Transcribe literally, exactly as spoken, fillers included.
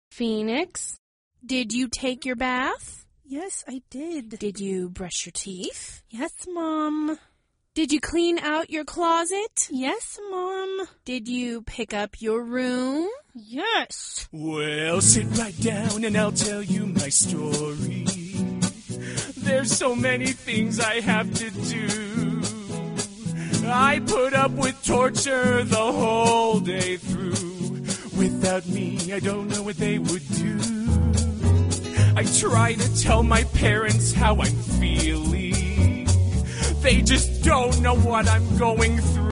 Phoenix, did you take your bath? Yes, I did. Did you brush your teeth? Yes, Mom. Did you clean out your closet? Yes, Mom. Did you pick up your room? Yes. Well, sit right down and I'll tell you my story. There's so many things I have to do. I put up with torture the whole day through. Without me, I don't know what they would do. I try to tell my parents how I'm feeling. They just don't know what I'm going through.